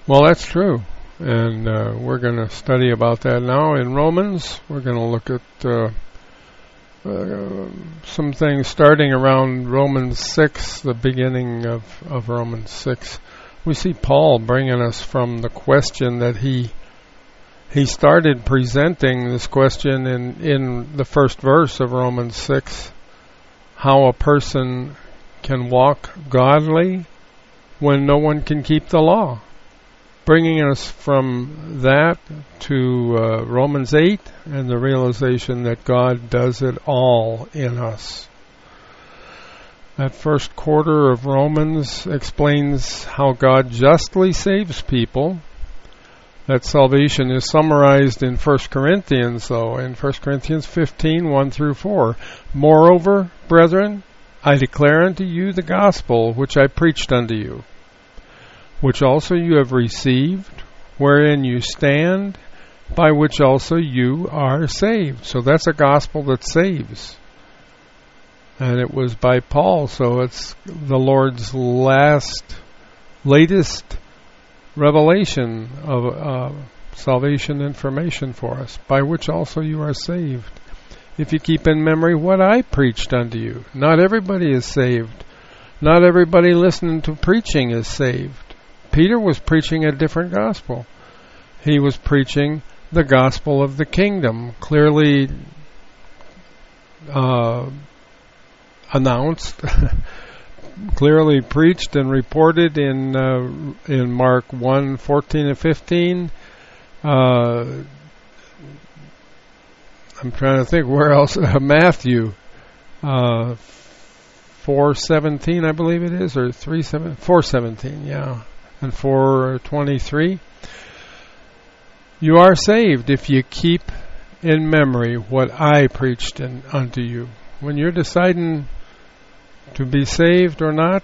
Well, that's true. And we're going to study about that now in Romans. We're going to look at some things starting around Romans 6, the beginning of Romans 6. We see Paul bringing us from the question that he started presenting this question in the first verse of Romans 6, how a person can walk godly when no one can keep the law. Bringing us from that to Romans 8 and the realization that God does it all in us. That first quarter of Romans explains how God justly saves people. That salvation is summarized in 1 Corinthians, though, in 1 Corinthians 15, 1 through 4. Moreover, brethren, I declare unto you the gospel which I preached unto you, which also you have received, wherein you stand, by which also you are saved. So that's a gospel that saves. And it was by Paul, so it's the Lord's latest revelation of salvation information for us, by which also you are saved. If you keep in memory what I preached unto you. Not everybody is saved. Not everybody listening to preaching is saved. Peter was preaching a different gospel. He was preaching the gospel of the kingdom, clearly announced, clearly preached and reported in Mark 1, 14 and 15. I'm trying to think where else. Matthew 4:17, I believe it is, or 4:17, yeah. And 4:23, you are saved if you keep in memory what I preached unto you. When you're deciding to be saved or not,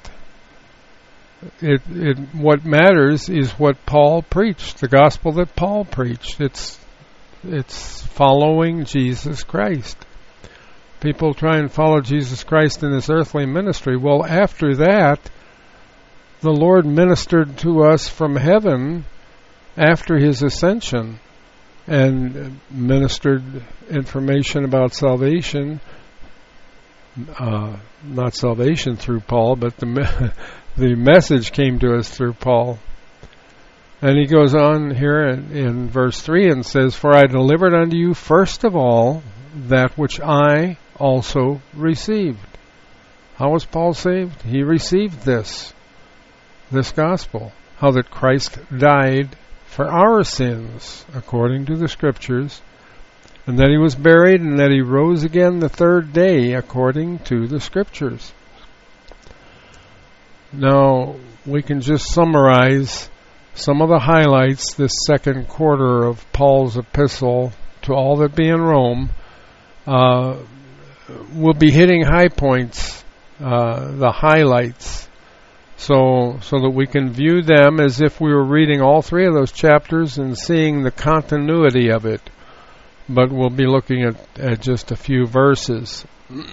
what matters is what Paul preached, the gospel that Paul preached. It's following Jesus Christ. People try and follow Jesus Christ in his earthly ministry. Well, after that, the Lord ministered to us from heaven after his ascension and ministered information about salvation, not salvation through Paul, but the message came to us through Paul. And he goes on here in verse 3 and says, for I delivered unto you first of all that which I also received. How was Paul saved? He received this gospel, how that Christ died for our sins, according to the Scriptures, and that he was buried, and that he rose again the third day, according to the Scriptures. Now, we can just summarize some of the highlights this second quarter of Paul's epistle to all that be in Rome. We'll be hitting high points, the highlights, so that we can view them as if we were reading all three of those chapters and seeing the continuity of it. But we'll be looking at just a few verses.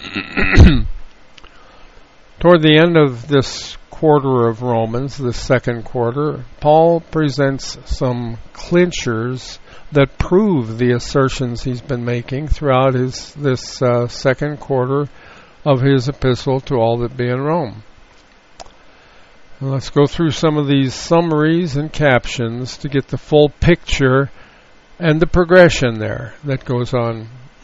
Toward the end of this quarter of Romans, the second quarter, Paul presents some clinchers that prove the assertions he's been making throughout this second quarter of his epistle to all that be in Rome. And let's go through some of these summaries and captions to get the full picture and the progression there that goes on.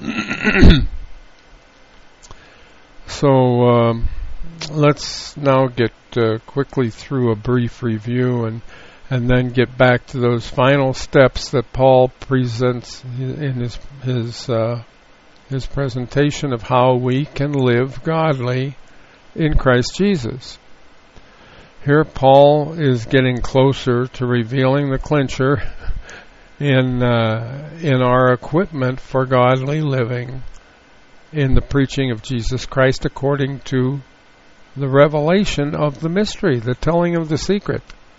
So let's now get quickly through a brief review and then get back to those final steps that Paul presents in his presentation of how we can live godly in Christ Jesus. Here Paul is getting closer to revealing the clincher in our equipment for godly living in the preaching of Jesus Christ according to the revelation of the mystery, the telling of the secret.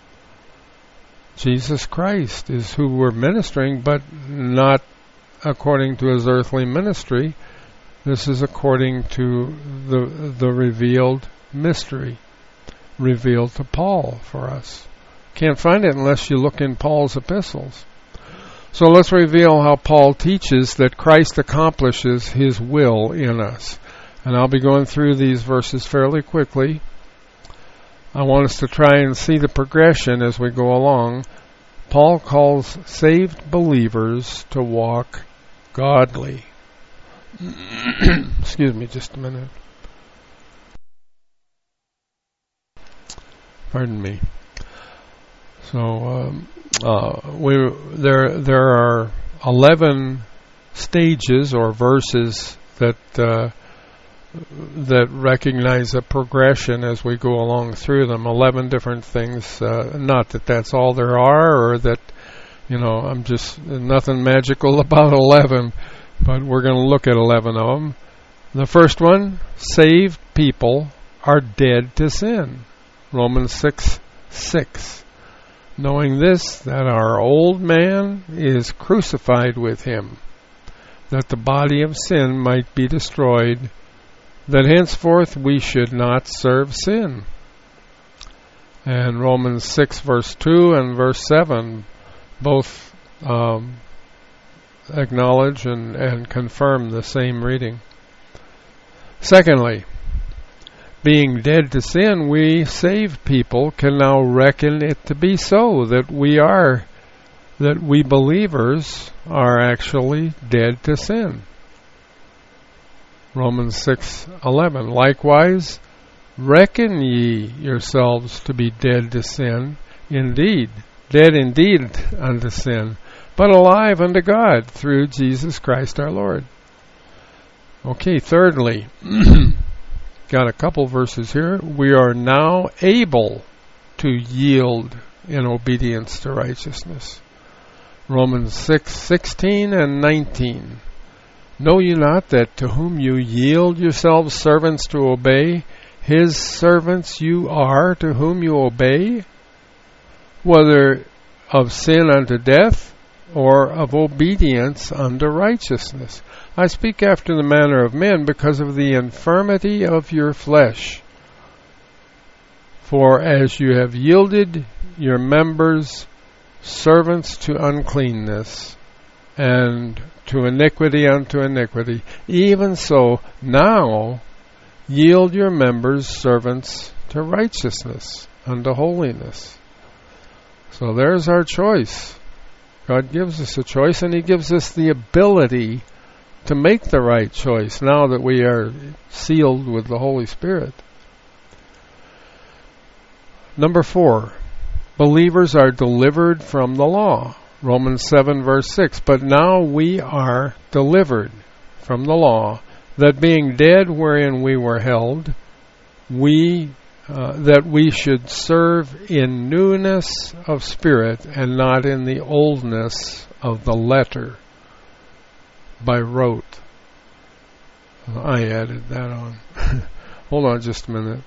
Jesus Christ is who we're ministering, but not according to his earthly ministry. This is according to the revealed mystery, revealed to Paul for us. Can't find it unless you look in Paul's epistles. So let's reveal how Paul teaches that Christ accomplishes his will in us. And I'll be going through these verses fairly quickly. I want us to try and see the progression as we go along. Paul calls saved believers to walk godly. Excuse me just a minute. Pardon me. So there are 11 stages or verses that recognize a progression as we go along through them. 11 different things. Not that that's all there are, or that I'm just nothing magical about 11, but we're going to look at 11 of them. The first one: saved people are dead to sin. Romans 6:6. Knowing this, that our old man is crucified with him, that the body of sin might be destroyed, that henceforth we should not serve sin. And Romans 6 verse 2 and verse 7 both acknowledge and confirm the same reading. Secondly, being dead to sin, we saved people can now reckon it to be so, that we believers are actually dead to sin. Romans 6:11. Likewise, reckon ye yourselves to be dead to sin, dead indeed unto sin, but alive unto God through Jesus Christ our Lord. Okay, thirdly, got a couple verses here. We are now able to yield in obedience to righteousness. Romans 6:16 and 19. Know ye not that to whom you yield yourselves servants to obey, his servants you are to whom you obey, whether of sin unto death, or of obedience unto righteousness? I speak after the manner of men, because of the infirmity of your flesh. For as you have yielded your members servants to uncleanness, and to iniquity unto iniquity, even so now yield your members servants to righteousness, unto holiness. So there's our choice. God gives us a choice, and He gives us the ability to make the right choice now that we are sealed with the Holy Spirit. Number 4, believers are delivered from the law. Romans 7 verse 6. But now we are delivered from the law, that being dead wherein we were held, that we should serve in newness of spirit, and not in the oldness of the letter, by rote. I added that on. Hold on just a minute.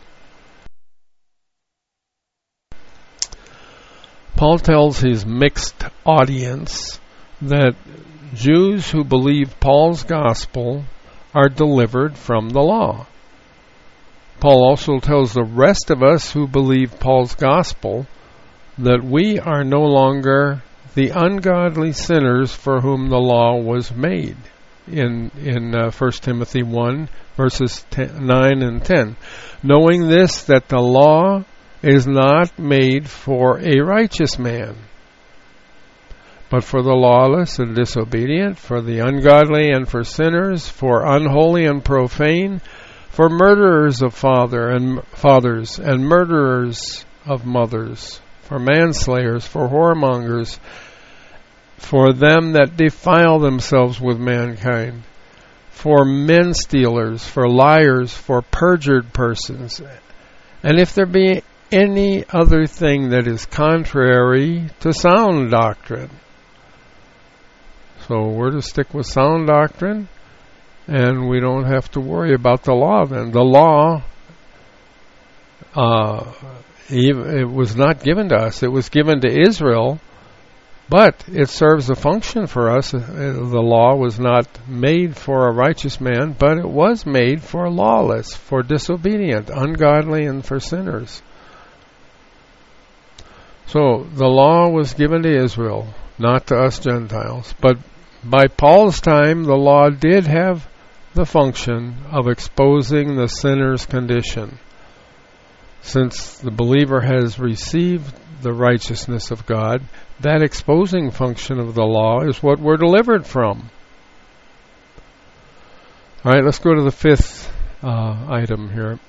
Paul tells his mixed audience that Jews who believe Paul's gospel are delivered from the law. Paul also tells the rest of us who believe Paul's gospel that we are no longer the ungodly sinners for whom the law was made, in 1 Timothy 1 verses 9 and 10. Knowing this, that the law is not made for a righteous man, but for the lawless and disobedient, for the ungodly and for sinners, for unholy and profane, for murderers of fathers and murderers of mothers, for manslayers, for whoremongers, for them that defile themselves with mankind, for men stealers, for liars, for perjured persons, and if there be any other thing that is contrary to sound doctrine. So we're to stick with sound doctrine, and we don't have to worry about the law then. The law, it was not given to us. It was given to Israel, but it serves a function for us. The law was not made for a righteous man, but it was made for lawless, for disobedient, ungodly, and for sinners. So the law was given to Israel, not to us Gentiles. But by Paul's time, the law did have the function of exposing the sinner's condition. Since the believer has received the righteousness of God, that exposing function of the law is what we're delivered from. All right, let's go to the fifth item here.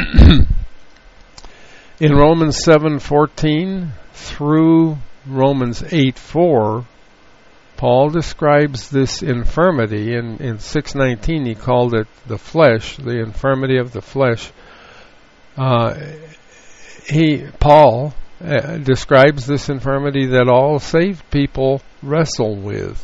In Romans 7:14 through Romans 8:4, Paul describes this infirmity. In 6:19 he called it the flesh, the infirmity of the flesh. Paul describes this infirmity that all saved people wrestle with.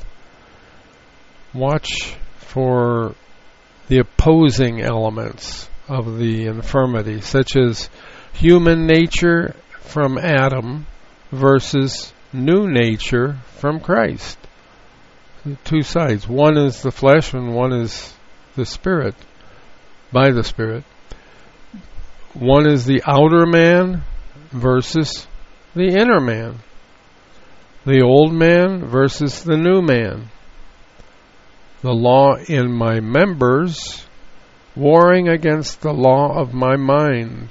Watch for the opposing elements of the infirmity, such as human nature from Adam versus new nature from Christ. Two sides. One is the flesh and one is the spirit, by the Spirit. One is the outer man versus the inner man. The old man versus the new man. The law in my members warring against the law of my mind.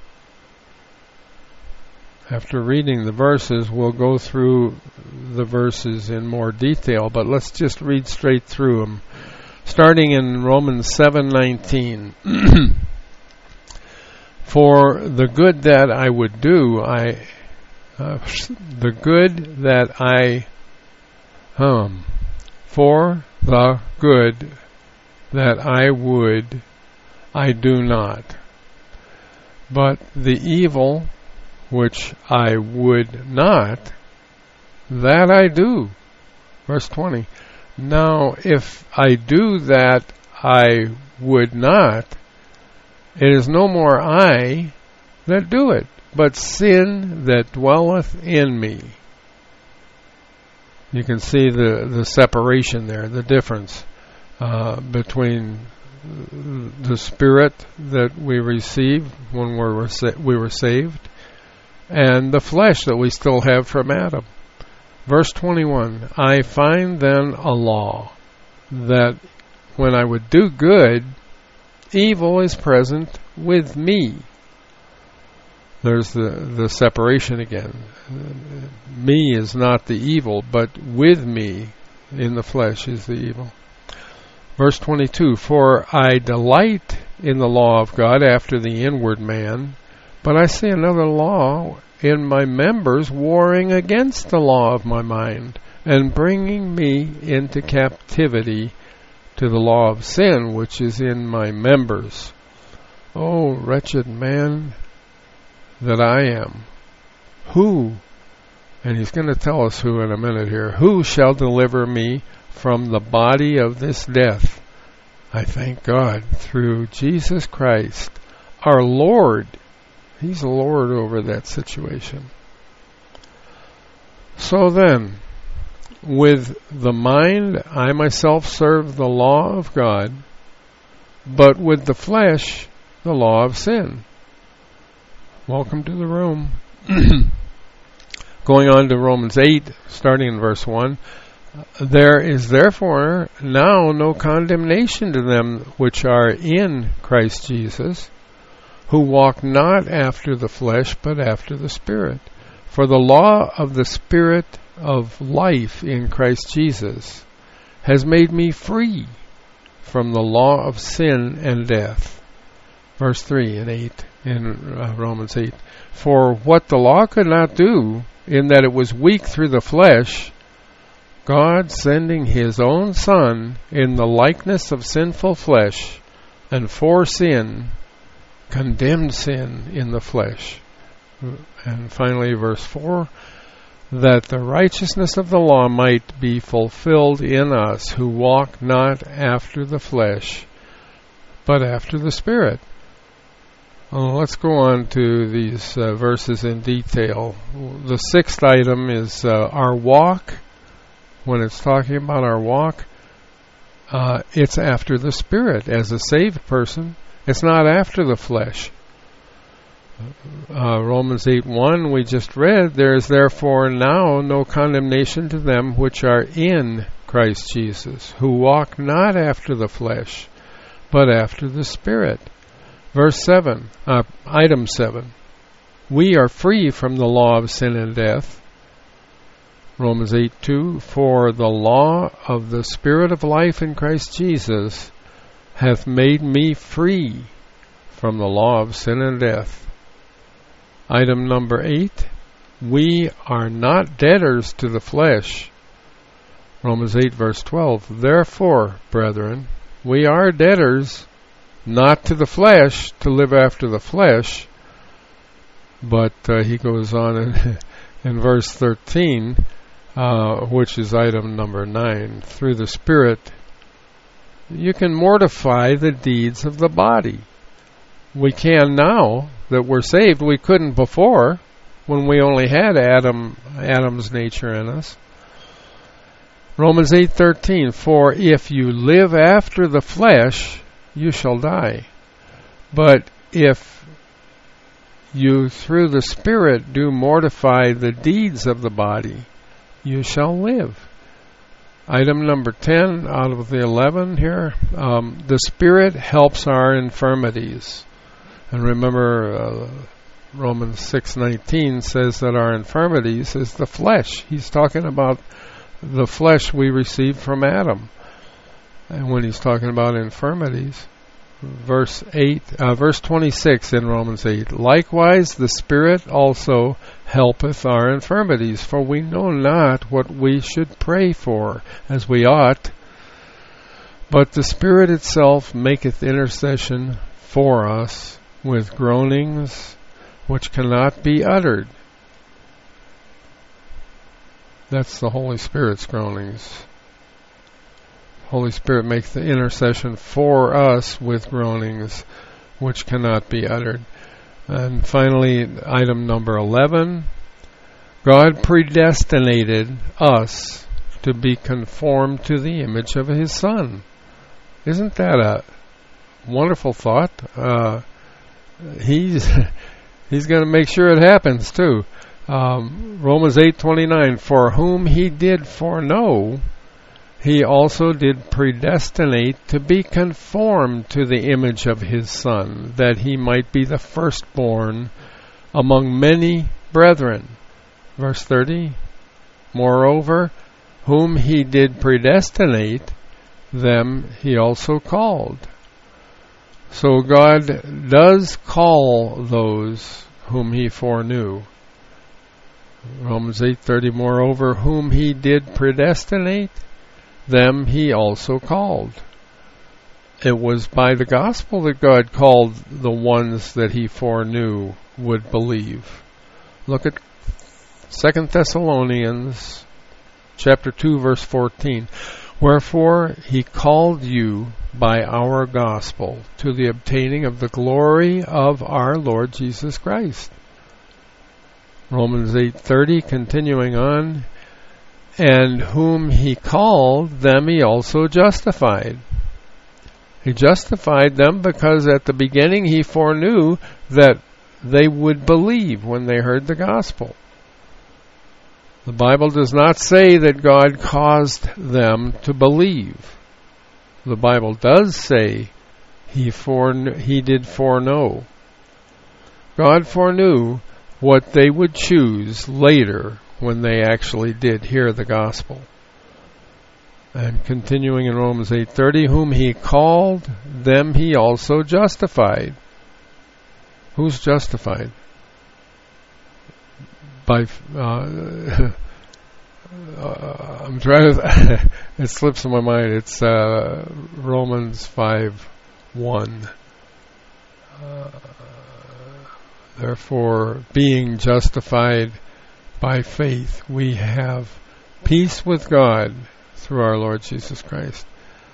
After reading the verses, we'll go through the verses in more detail, but let's just read straight through them. Starting in Romans 7:19. For the good that I would do, I do not. But the evil which I would not, that I do. Verse 20. Now, if I do that I would not, it is no more I that do it, but sin that dwelleth in me. You can see the separation there, the difference between the Spirit that we receive when we were saved and the flesh that we still have from Adam. Verse 21, I find then a law that when I would do good, evil is present with me. There's the separation again. Me is not the evil, but with me in the flesh is the evil. Verse 22, for I delight in the law of God after the inward man, but I see another law in my members warring against the law of my mind and bringing me into captivity to the law of sin which is in my members. Oh, wretched man that I am. Who, and he's going to tell us who in a minute here, who shall deliver me from the body of this death? I thank God through Jesus Christ, our Lord. He's the Lord over that situation. So then, with the mind, I myself serve the law of God, but with the flesh, the law of sin. Welcome to the room. Going on to Romans 8, starting in verse 1. There is therefore now no condemnation to them which are in Christ Jesus, who walk not after the flesh, but after the Spirit. For the law of the Spirit of life in Christ Jesus has made me free from the law of sin and death. Verse 3 and 8 in Romans 8. For what the law could not do, in that it was weak through the flesh, God sending his own Son in the likeness of sinful flesh, and for sin, condemned sin in the flesh. And finally, verse 4, that the righteousness of the law might be fulfilled in us who walk not after the flesh, but after the Spirit. Let's go on to these verses in detail. The sixth item is our walk. When it's talking about our walk, it's after the Spirit. As a saved person, it's not after the flesh. Romans 8:1 we just read, there is therefore now no condemnation to them which are in Christ Jesus, who walk not after the flesh, but after the Spirit. Verse 7, item 7, we are free from the law of sin and death. Romans 8:2, for the law of the Spirit of life in Christ Jesus hath made me free from the law of sin and death. Item number 8, we are not debtors to the flesh. Romans 8 verse 12, therefore, brethren, we are debtors not to the flesh to live after the flesh. But he goes on in verse 13, which is item number 9, through the Spirit you can mortify the deeds of the body. We can now that we're saved. We couldn't before, when we only had Adam's nature in us. Romans 8:13, for if you live after the flesh, you shall die. But if you through the Spirit do mortify the deeds of the body, you shall live. Item number 10 out of the 11 here, the Spirit helps our infirmities. And remember, Romans 6:19 says that our infirmities is the flesh. He's talking about the flesh we received from Adam. And when he's talking about infirmities, verse 26 in Romans 8, likewise the Spirit also helpeth our infirmities, for we know not what we should pray for as we ought, but the Spirit itself maketh intercession for us with groanings which cannot be uttered. That's the Holy Spirit's groanings. Holy Spirit makes the intercession for us with groanings which cannot be uttered. And finally, item number 11, God predestinated us to be conformed to the image of His Son. Isn't that a wonderful thought? He's going to make sure it happens too. Romans 8:29, for whom He did foreknow, He also did predestinate to be conformed to the image of His Son, that He might be the firstborn among many brethren. Verse 30, moreover, whom He did predestinate, them He also called. So God does call those whom He foreknew. Romans 8:30, moreover, whom He did predestinate, them He also called. It was by the gospel that God called the ones that He foreknew would believe. Look at 2 Thessalonians chapter 2 verse 14. Wherefore He called you by our gospel to the obtaining of the glory of our Lord Jesus Christ. Romans 8:30, continuing on, and whom He called, them He also justified. He justified them because at the beginning He foreknew that they would believe when they heard the gospel. The Bible does not say that God caused them to believe. The Bible does say He did foreknow. God foreknew what they would choose later when they actually did hear the gospel. And continuing in Romans 8:30, whom He called, them He also justified. Who's justified? By I'm trying to it slips in my mind. It's Romans 5:1. Therefore, being justified by faith, we have peace with God through our Lord Jesus Christ.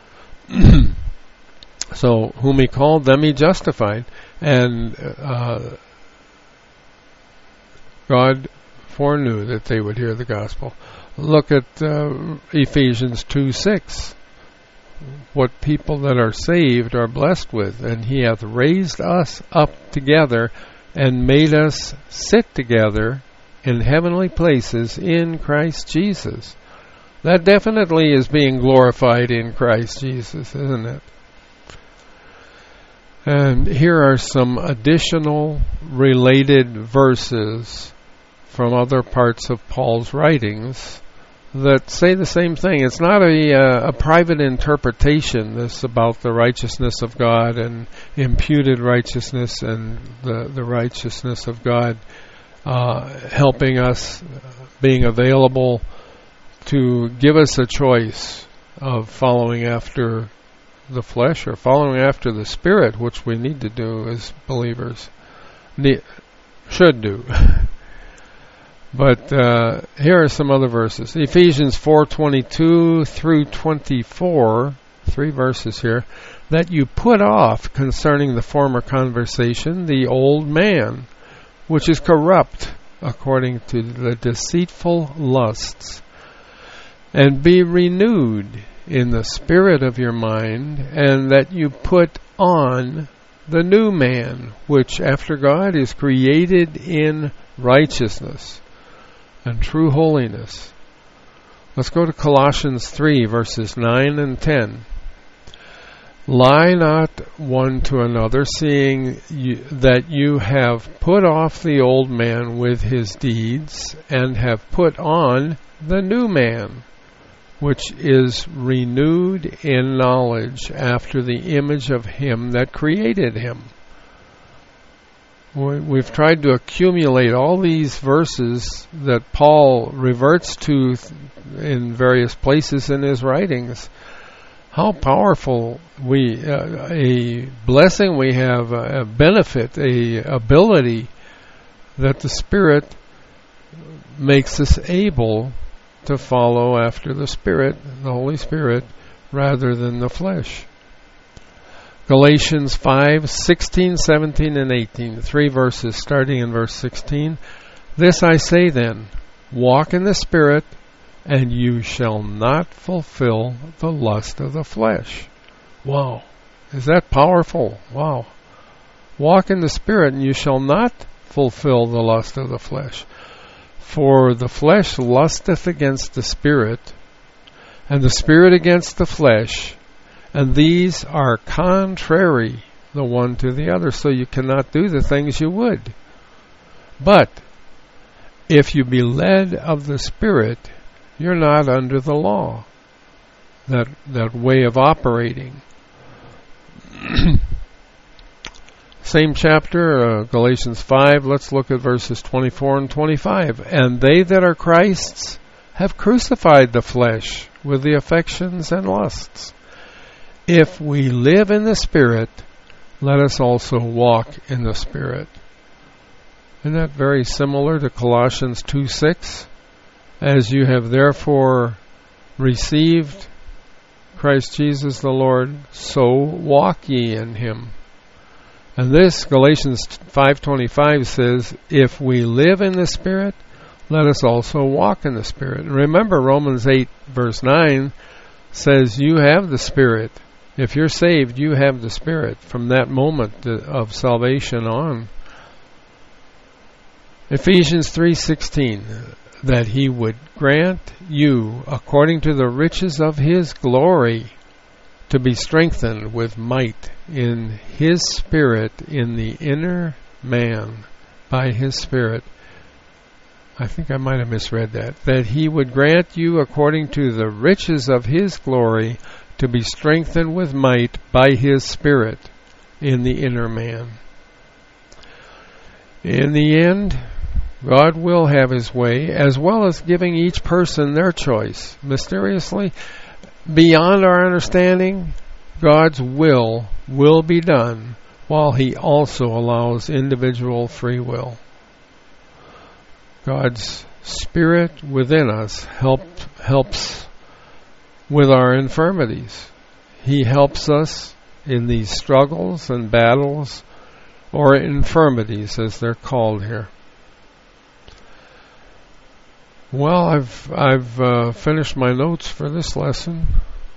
So, whom He called, them He justified. And God foreknew that they would hear the gospel. Look at Ephesians 2:6. What people that are saved are blessed with. And He hath raised us up together and made us sit together in heavenly places in Christ Jesus. That definitely is being glorified in Christ Jesus, isn't it? And here are some additional related verses from other parts of Paul's writings that say the same thing. It's not a private interpretation, this about the righteousness of God and imputed righteousness and the righteousness of God helping us, being available to give us a choice of following after the flesh or following after the Spirit, which we need to do as believers. Should do. But here are some other verses. Ephesians 4:22 through 24, 3 verses here, that you put off concerning the former conversation the old man, which is corrupt according to the deceitful lusts, and be renewed in the spirit of your mind, and that you put on the new man, which after God is created in righteousness and true holiness. Let's go to Colossians 3, verses 9 and 10. Lie not one to another, seeing that you have put off the old man with his deeds, and have put on the new man, which is renewed in knowledge after the image of him that created him. We've tried to accumulate all these verses that Paul reverts to in various places in his writings. How powerful a blessing we have, a benefit, a ability that the Spirit makes us able to follow after the Spirit, the Holy Spirit, rather than the flesh. Galatians 5:16, 17, and 18. 3 verses starting in verse 16. This I say then, walk in the Spirit, and you shall not fulfill the lust of the flesh. Wow. Is that powerful? Wow. Walk in the Spirit, and you shall not fulfill the lust of the flesh. For the flesh lusteth against the Spirit, and the Spirit against the flesh, and these are contrary the one to the other, so you cannot do the things you would. But if you be led of the Spirit, you're not under the law. That way of operating. Same chapter, Galatians 5, let's look at verses 24 and 25. And they that are Christ's have crucified the flesh with the affections and lusts. If we live in the Spirit, let us also walk in the Spirit. Isn't that very similar to Colossians 2:6? As you have therefore received Christ Jesus the Lord, so walk ye in him. And this, Galatians 5:25 says, if we live in the Spirit, let us also walk in the Spirit. And remember, Romans 8 verse 9 says you have the Spirit. If you're saved, you have the Spirit from that moment of salvation on. Ephesians 3:16, that he would grant you, according to the riches of his glory, to be strengthened with might in his Spirit in the inner man by his Spirit. I think I might have misread that. That he would grant you, according to the riches of his glory, to be strengthened with might by his Spirit in the inner man. In the end, God will have his way, as well as giving each person their choice. Mysteriously, beyond our understanding, God's will be done, while he also allows individual free will. God's Spirit within us helps with our infirmities. He helps us in these struggles and battles, or infirmities as they're called here. Well, I've finished my notes for this lesson.